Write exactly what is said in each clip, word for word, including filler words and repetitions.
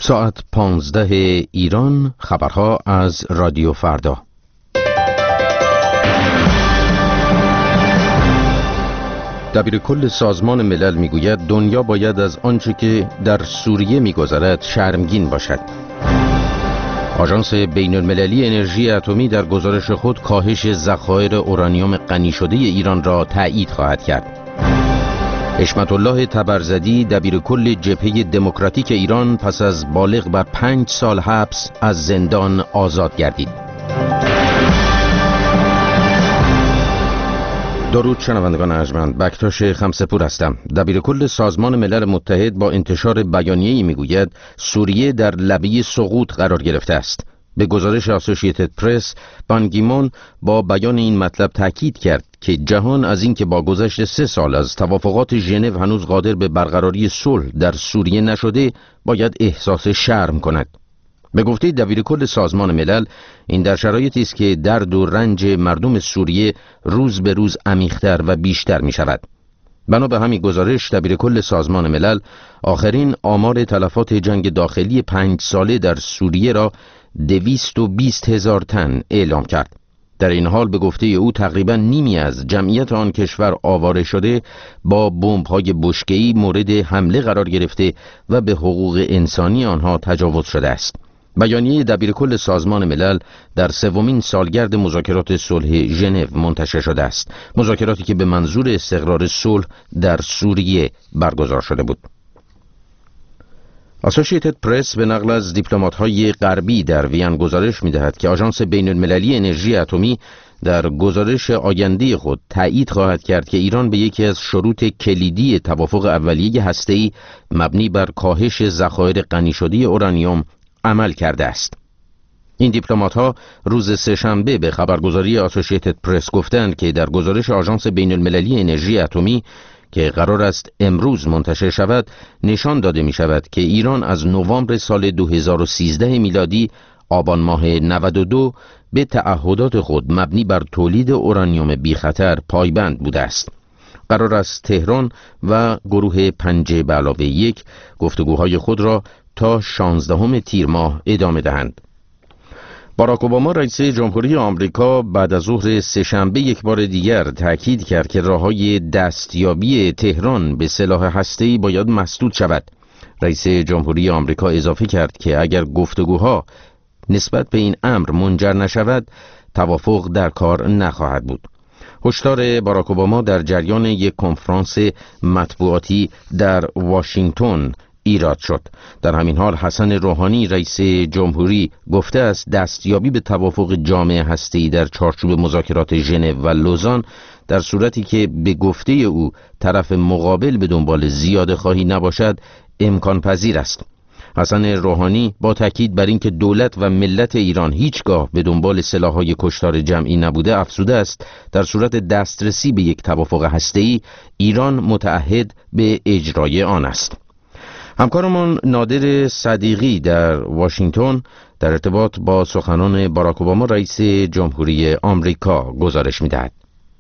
ساعت پانزده ایران، خبرها از رادیو فردا. دبیرکل سازمان ملل میگوید دنیا باید از آنچه که در سوریه میگذرد شرمگین باشد. آژانس بین المللی انرژی اتمی در گزارش خود کاهش ذخایر اورانیوم غنی شده ایران را تایید خواهد کرد. حشمت الله طبرزدی دبیرکل جبهه دموکراتیک ایران پس از بالغ بر پنج سال حبس از زندان آزاد گردید. درود شنوندگان ارجمند، بکتاش خمسه‌پور هستم. دبیرکل سازمان ملل متحد با انتشار بیانیه‌ای میگوید سوریه در لبه سقوط قرار گرفته است. به گزارش اسوسییتد پرس، بان کی مون با بیان این مطلب تاکید کرد که جهان از اینکه با گذشت سه سال از توافقات ژنو هنوز قادر به برقراری صلح در سوریه نشده، باید احساس شرم کند. به گفته دبیرکل سازمان ملل، این در شرایطی است که درد و رنج مردم سوریه روز به روز عمیق‌تر و بیشتر می شود. بنا به همین گزارش، دبیرکل سازمان ملل آخرین آمار تلفات جنگ داخلی پنج ساله در سوریه را دویست و بیست هزار تن اعلام کرد. در این حال به گفته او تقریبا نیمی از جمعیت آن کشور آواره شده، با بمب‌های بشکه‌ای مورد حمله قرار گرفته و به حقوق انسانی آنها تجاوز شده است. بیانیه دبیرکل سازمان ملل در سومین سالگرد مذاکرات صلح ژنو منتشر شده است، مذاکراتی که به منظور استقرار صلح در سوریه برگزار شده بود. اسوسییتد پرس به نقل از دیپلمات‌های غربی در وین گزارش می‌دهد که آژانس بین المللی انرژی اتمی در گزارش آینده خود تایید خواهد کرد که ایران به یکی از شروط کلیدی توافق اولیه هسته‌ای مبنی بر کاهش ذخایر غنی شده اورانیوم عمل کرده است. این دیپلمات‌ها روز سه‌شنبه به خبرگزاری اسوسییتد پرس گفتند که در گزارش آژانس بین المللی انرژی اتمی که قرار است امروز منتشر شود، نشان داده می شود که ایران از نوامبر سال دو هزار و سیزده میلادی آبان ماه نود و دو به تعهدات خود مبنی بر تولید اورانیوم بی خطر پایبند بوده است. قرار است تهران و گروه پنجه به علاوه یک گفتگوهای خود را تا شانزدهم تیر ماه ادامه دهند. باراک اوباما رئیس جمهوری آمریکا بعد از ظهر سه‌شنبه یک بار دیگر تاکید کرد که راه‌های دستیابی تهران به سلاح هسته‌ای باید مسدود شود. رئیس جمهوری آمریکا اضافه کرد که اگر گفتگوها نسبت به این امر منجر نشود، توافق در کار نخواهد بود. هشدار باراک اوباما در جریان یک کنفرانس مطبوعاتی در واشنگتن ایراد شد. در همین حال حسن روحانی رئیس جمهوری گفته است دستیابی به توافق جامع هسته‌ای در چارچوب مذاکرات ژنو و لوزان در صورتی که به گفته او طرف مقابل به دنبال زیاده خواهی نباشد امکان پذیر است. حسن روحانی با تاکید بر اینکه دولت و ملت ایران هیچگاه به دنبال سلاح‌های کشتار جمعی نبوده افزوده است در صورت دسترسی به یک توافق هسته‌ای ایران متعهد به اجرای آن است. همکارمان نادر صدیقی در واشنگتن در ارتباط با سخنان باراک اوباما رئیس جمهوری آمریکا گزارش می‌دهد.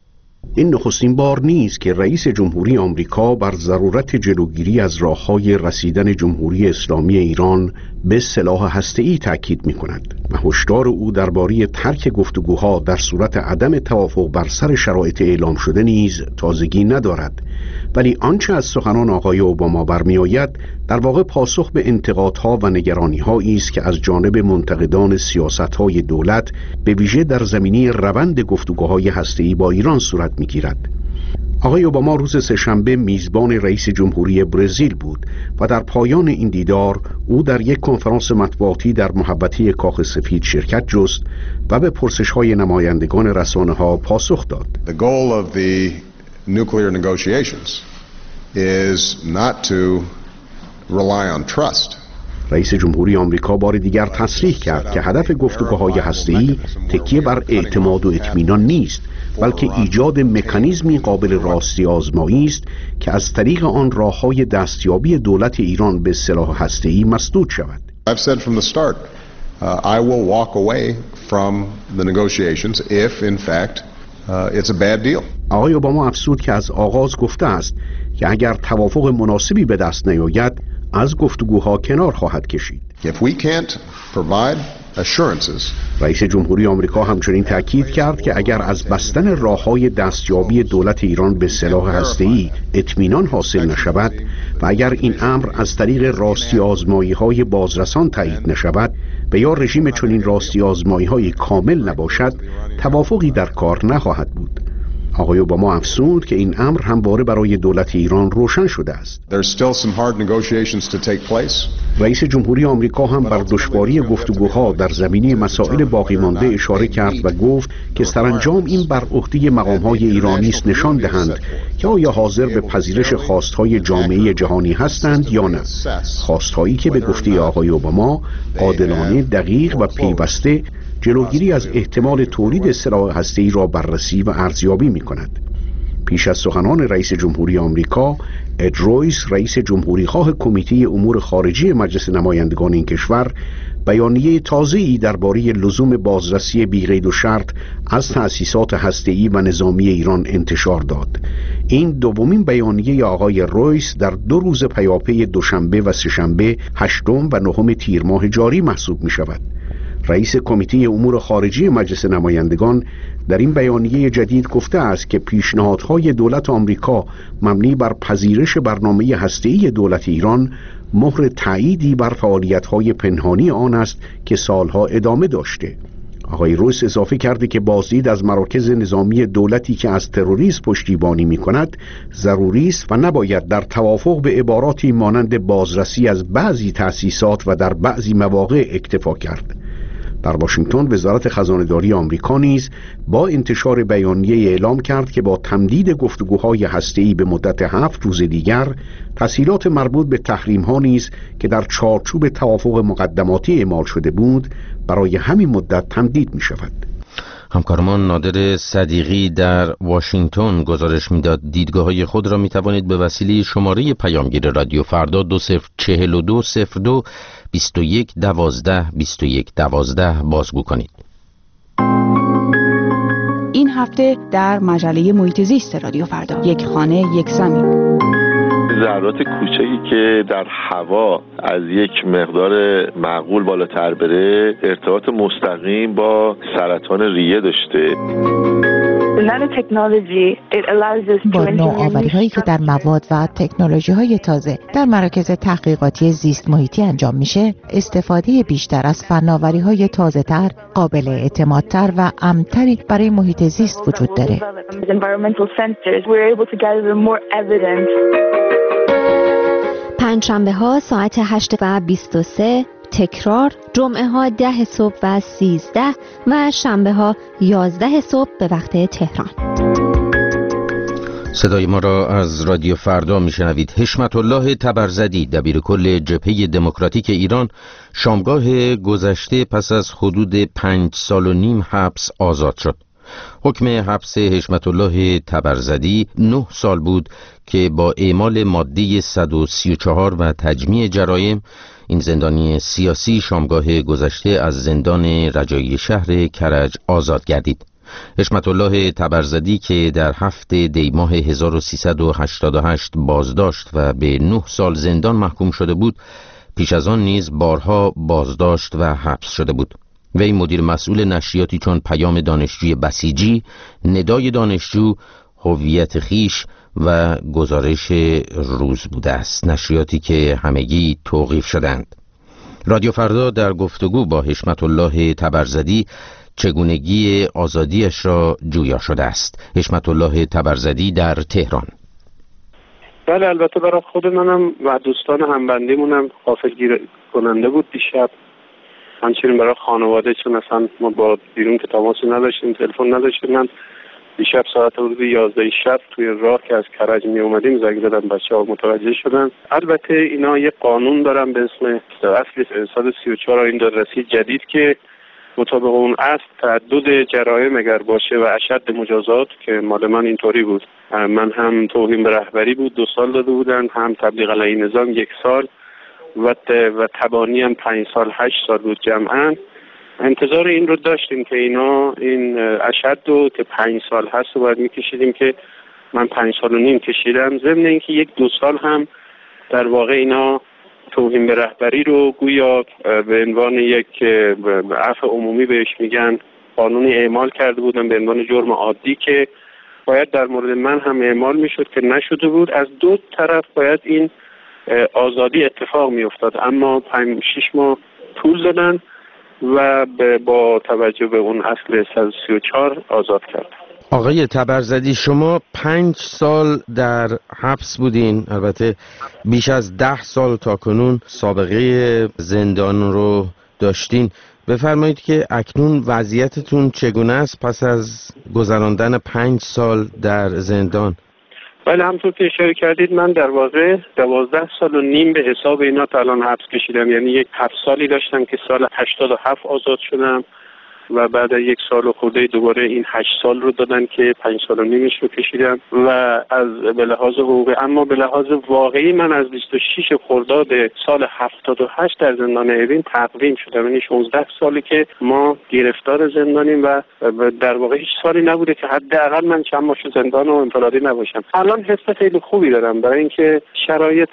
این نخستین بار نیست که رئیس جمهوری آمریکا بر ضرورت جلوگیری از راه‌های رسیدن جمهوری اسلامی ایران به سلاح هسته‌ای تاکید می‌کند و هشدار او درباره ترک گفتگوها در صورت عدم توافق بر سر شرایط اعلام شده نیز تازگی ندارد. ولی آنچه از سخنان آقای اوباما برمی‌آید در واقع پاسخ به انتقادها و نگرانی‌هایی است که از جانب منتقدان سیاست‌های دولت به ویژه در زمینه روند گفتگوهای هسته‌ای با ایران صورت می‌گیرد. آقای اوباما روز سه‌شنبه میزبان رئیس جمهوری برزیل بود و در پایان این دیدار او در یک کنفرانس مطبوعاتی در محوطه کاخ سفید شرکت جست و به پرسش‌های نمایندگان رسانه‌ها پاسخ داد. The goal of the nuclear negotiations is not to rely on trust. رئیس جمهوری آمریکا بار دیگر تصریح کرد که هدف گفتگوهای هسته‌ای تکیه بر اعتماد و اطمینان نیست، بلکه ایجاد مکانیزمی قابل راستی آزمایی است که از طریق آن راه‌های دستیابی دولت ایران به سلاح هسته‌ای مسدود شود. I've said from the start, uh, I will walk away from the negotiations if in fact uh, it's a bad deal. آقای اوباما افزود که از آغاز گفته است که اگر توافق مناسبی به دست نیاید از گفتگوها کنار خواهد کشید. If we can't provide assurances. رئیس جمهوری آمریکا همچنین تاکید کرد که اگر از بستن راه‌های دستیابی دولت ایران به سلاح هسته‌ای اطمینان حاصل نشود و اگر این امر از طریق راستی آزمایی‌های بازرسان تایید نشود و یا رژیم چنین راستی آزمایی‌های کامل نباشد، توافقی در کار نخواهد بود. آقای اوباما افزود که این امر همواره برای دولت ایران روشن شده است. رئیس جمهوری آمریکا هم بر دشواری گفتگوها در زمینه مسائل باقی مانده اشاره کرد و گفت که سرانجام این بر عهده مقام‌های ایرانی است نشان دهند که آیا حاضر به پذیرش خواست‌های جامعه جهانی هستند یا نه. خواست‌هایی که به گفته آقای اوباما عادلانه، دقیق و پیوسته جلوگیری از احتمال تولید سلاح هسته‌ای را بررسی و ارزیابی می‌کند. پیش از سخنان رئیس جمهوری آمریکا، اد رویس، رئیس جمهوری‌خواه کمیته امور خارجی مجلس نمایندگان این کشور، بیانیه تازه‌ای درباره لزوم بازرسی بی‌قید و شرط از تأسیسات هسته‌ای و نظامی ایران انتشار داد. این دومین بیانیه آقای رویس در دو روز پیاپی دوشنبه و سه‌شنبه هشتم و نهم تیر ماه جاری محسوب می‌شود. رئیس کمیته امور خارجی مجلس نمایندگان در این بیانیه جدید گفته است که پیشنهادهای دولت آمریکا مبنی بر پذیرش برنامه هسته‌ای دولت ایران مهر تأییدی بر فعالیت‌های پنهانی آن است که سالها ادامه داشته. آقای رویس اضافه کرده که بازدید از مراکز نظامی دولتی که از تروریسم پشتیبانی می‌کند ضروری است و نباید در توافق به عباراتی مانند بازرسی از بعضی تأسیسات و در بعضی مواقع اکتفا کرد. در واشنگتن وزارت خزانه‌داری آمریکا نیز با انتشار بیانیه اعلام کرد که با تمدید گفتگوهای هسته‌ای به مدت هفت روز دیگر، تسهیلات مربوط به تحریم‌ها نیز که در چارچوب توافق مقدماتی اعمال شده بود برای همین مدت تمدید می‌شود. همکارمان نادر صدیقی در واشنگتن گزارش میداد دیدگاه‌های خود را می‌توانید به وسیله شماره پیامگیر رادیو فردا دو صفر چهل و دو صفر دو بیست و یک دوازده بیست و یک دوازده بازگو کنید. این هفته در مجله محیط زیست رادیو فردا، یک خانه یک زمین. ذرات کوچکی که در هوا از یک مقدار معقول بالاتر بره ارتباط مستقیم با سرطان ریه داشته. با نوآوری هایی که در مواد و تکنولوژی های تازه در مراکز تحقیقاتی زیست محیطی انجام میشه، استفاده بیشتر از فناوری های تازه تر، قابل اعتمادتر و امن‌تری برای محیط زیست وجود داره. پنجشنبه ها ساعت هشت و بیست و سه، تکرار جمعه ها ده صبح و سیزده و شنبه ها یازده صبح به وقت تهران. صدای ما را از رادیو فردا میشنوید. حشمت الله تبرزدی دبیر کل جبهه دموکراتیک ایران شامگاه گذشته پس از حدود پنج سال و نیم حبس آزاد شد. حکم حبس حشمت الله تبرزدی نه سال بود که با اعمال ماده صد و سی و چهار و تجمیع جرایم این زندانی سیاسی شامگاه گذشته از زندان رجایی شهر کرج آزاد گردید. حشمت الله تبرزدی که در هفته دی ماه هزار و سیصد و هشتاد و هشت بازداشت و به نه سال زندان محکوم شده بود، پیش از آن نیز بارها بازداشت و حبس شده بود. وی مدیر مسئول نشریاتی چون پیام دانشجوی بسیجی، ندای دانشجو، هویت خیش و گزارش روز بوده است، نشریاتی که همگی توقیف شدند. رادیو فردا در گفتگو با حشمت الله تبرزدی چگونگی آزادیش را جویا شده است. حشمت الله تبرزدی در تهران. بله، البته برای خود منم و دوستان همبندیمونم غافلگیر کننده بود دیشب. همچنین برای خانواده، چون اصلا ما با بیرون که تماسی نداشتیم، تلفن نداشتیم. من دیشب ساعت حدود یازده شب توی راه که از کرج می اومدیم زنگ زدم، بچه‌ها متوجه شدن. البته اینا یه قانون دارن به اسم اصل صد و سی و چهار این دادرسی جدید که مطابق اون اصل تعدد جرایم اگر باشه و اشد مجازات، که مال من اینطوری بود، من هم توهین به رهبری بود دو سال داده بودن، هم تبلیغ علیه نظام یک سال و و تبانی هم پنج سال هشت سال بود جمعاً. انتظار این رو داشتیم که اینا این اشد رو که پنج سال هست و باید میکشیدیم، که من پنج سال و نیم کشیدم. ضمن اینکه یک دو سال هم در واقع اینا توهین به رهبری رو گویا به عنوان یک عفو عمومی بهش میگن قانونی اعمال کرده بودن به عنوان جرم عادی که باید در مورد من هم اعمال میشد که نشده بود. از دو طرف باید این آزادی اتفاق میافتاد، اما پنج شش ماه طول دادن و با توجه به اون اصل صد و سی و چهار آزاد کرد. آقای تبرزدی، شما پنج سال در حبس بودین، البته بیش از ده سال تا کنون سابقه زندان رو داشتین. بفرمایید که اکنون وضعیتتون چگونه است پس از گذراندن پنج سال در زندان؟ بله، همونطور که اشاره کردید من در واقع دوازده سال و نیم به حساب اینا تا الان حبس کشیدم. یعنی یک هفت سالی داشتم که سال هشتاد و هفت آزاد شدم و بعد یک سال و خورده دوباره این هشت سال رو دادن که پنج سال و نیمش رو کشیدم و از به لحاظ حقوقی. اما به لحاظ واقعی من از بیست و شش خرداد سال هفتاد و هشت در زندان اوین تقویم شدم. یعنی شانزده سالی که ما گرفتار زندانیم و در واقع هیچ سالی نبوده که حداقل من چند ماه زندان و انفرادی نباشم. الان حس خیلی خوبی دارم برای اینکه شرایط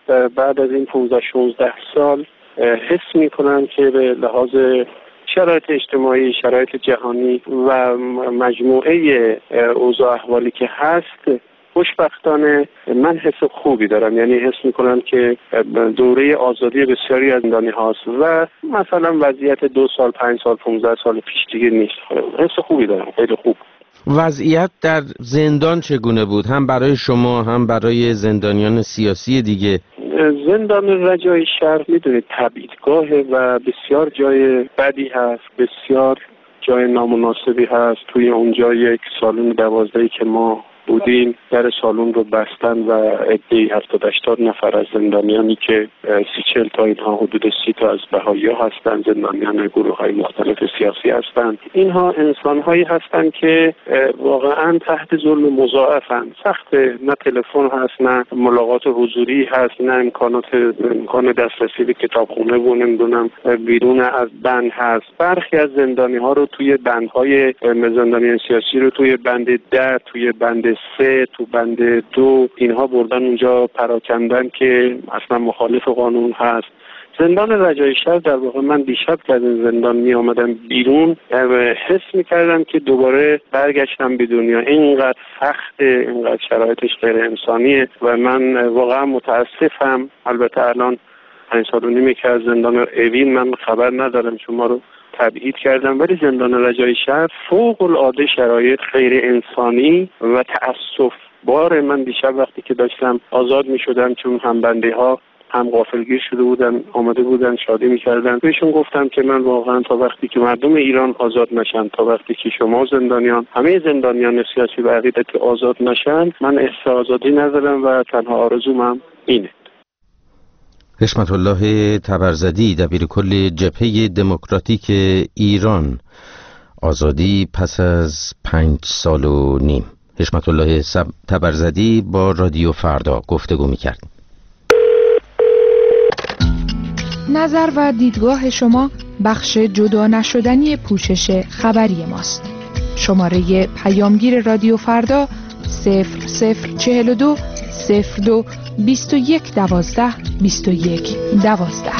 بعد از این پانزده شانزده سال حس می‌کنم که به لحاظ شرایط اجتماعی، شرایط جهانی و مجموعه اوضاع احوالی که هست، خوشبختانه من حس خوبی دارم. یعنی حس میکنم که دوره آزادی بسیاری از زندانی هاست و مثلا وضعیت دو سال، پنج سال، پونزده سال پیش دیگه نیست. حس خوبی دارم، خیلی خوب. وضعیت در زندان چگونه بود؟ هم برای شما هم برای زندانیان سیاسی دیگه؟ زندان رجای شهر میدونید تبعیدگاهه و بسیار جای بدی هست، بسیار جای نامناسبی هست. توی اونجا یک سالن دوازدهی که ما بودیم در سالن رو بستن و عده‌ای هفتاد هشتاد نفر از زندانیانی که سی چل تا اینها حدود سی تا از بهائی‌ها هستند، زندانیان گروه‌های مختلف سیاسی هستند. اینها انسان‌هایی هستند که واقعاً تحت ظلم مضاعفن. سخت، نه تلفن هست، نه ملاقات حضوری هست، نه امکانات امکان دسترسی به کتابخونه و نمیدونم بیرون از بند هست. برخی از زندانی‌ها رو توی بندهای زندانیان سیاسی رو توی بند ده، توی بند سه، تو بند دو اینها بردن اونجا پراکندن که اصلا مخالف قانون هست. زندان رجای شهر در واقع من دیشب که از این زندان می آمدم بیرون حس می کردم که دوباره برگشتم به دنیا. اینقدر سخته، اینقدر شرایطش غیر انسانیه و من واقعا متاسفم. البته الان پنج سال و نیمه که از زندان اوین من خبر ندارم، شما رو تبعید کردم، ولی زندان رجای شهر فوق العاده شرایط غیر انسانی و تأسف بار. من دیشب وقتی که داشتم آزاد می شدم، چون هم بنده ها هم غافلگیر شده بودن آمده بودن شادی می کردن، بهشون گفتم که من واقعا تا وقتی که مردم ایران آزاد نشن، تا وقتی که شما زندانیان، همه زندانیان سیاسی و عقیدتی آزاد نشن، من احساس آزادی ندارم و تنها آرزوم هم اینه. حشمت الله تبرزدی، دبیرکل جبهه دموکراتیک ایران، آزادی پس از پنج سال و نیم. حشمت الله تبرزدی با رادیو فردا گفتگو می‌کرد. نظر و دیدگاه شما بخش جدا نشدنی پوشش خبری ماست. شماره پیامگیر رادیو فردا صفر صفر چهل و دو صفر دو بیست و یک دوازده بیست و یک دوازده.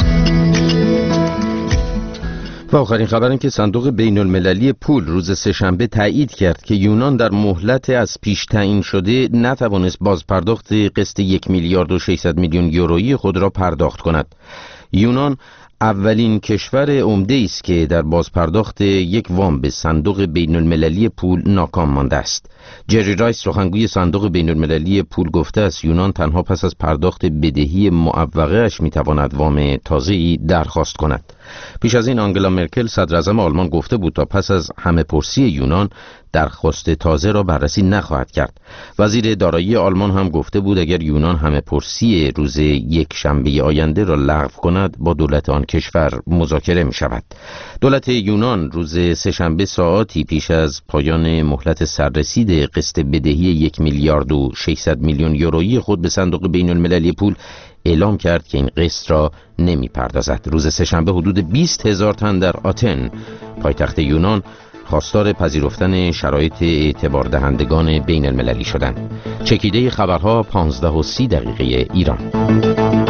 و آخرین خبر این که صندوق بین المللی پول روز سه‌شنبه تایید کرد که یونان در مهلت از پیش تعیین شده نتوانست بازپرداخت قسط یک میلیارد و ششصد میلیون یورویی خود را پرداخت کند. یونان اولین کشور عمده است که در بازپرداخت یک وام به صندوق بین المللی پول ناکام مانده است. جری رایس، سخنگوی صندوق بین المللی پول، گفته است یونان تنها پس از پرداخت بدهی معوقه اش میتواند وام تازه‌ای درخواست کند. پیش از این آنگلا مرکل، صدر اعظم آلمان، گفته بود تا پس از همه پرسی یونان درخواست تازه را بررسی نخواهد کرد. وزیر دارایی آلمان هم گفته بود اگر یونان همه پرسی روز یک شنبه آینده را لغو کند با دولت آن کشور مذاکره می شود. دولت یونان روز سه‌شنبه ساعاتی پیش از پایان مهلت سررسید قسط بدهی یک میلیارد و ششصد میلیون یورویی خود به صندوق بین المللی پول اعلام کرد که این قسط را نمی پردازد. روز سه‌شنبه حدود بیست هزار تن در آتن، پایتخت یونان، خواستار پذیرفتن شرایط اعتبار دهندگان بین المللی شدند. چکیده خبرها پانزده و سی دقیقه ایران.